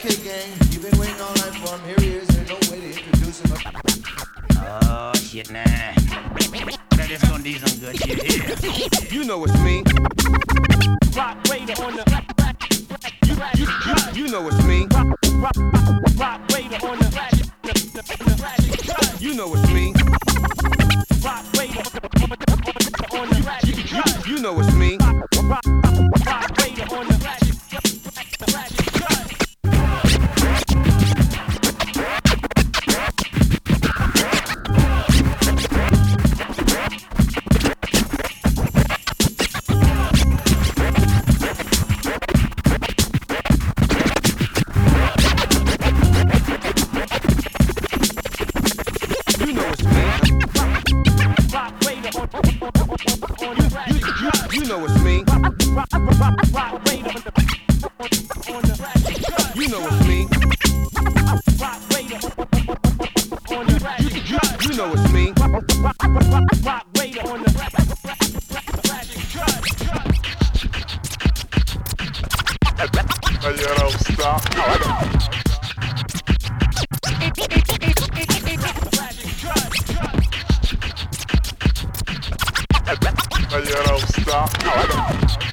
Okay, gang, you've been waiting all night for him. Here he is. There's no way to introduce him. Oh, shit, nah. That is gonna do some good shit here. You know it's me. Rock Raider on the You know it's me. Rock Raider on the You know it's me. Rock Raider on the You know it's me. Rock Raider on the You know it's me. Rock Raider on the You know it's me. Rock Raider on the You know it's me. Rock Raider on the And you don't stop. And you don't stop.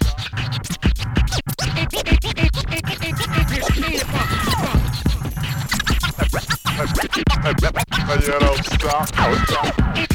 And you don't stop.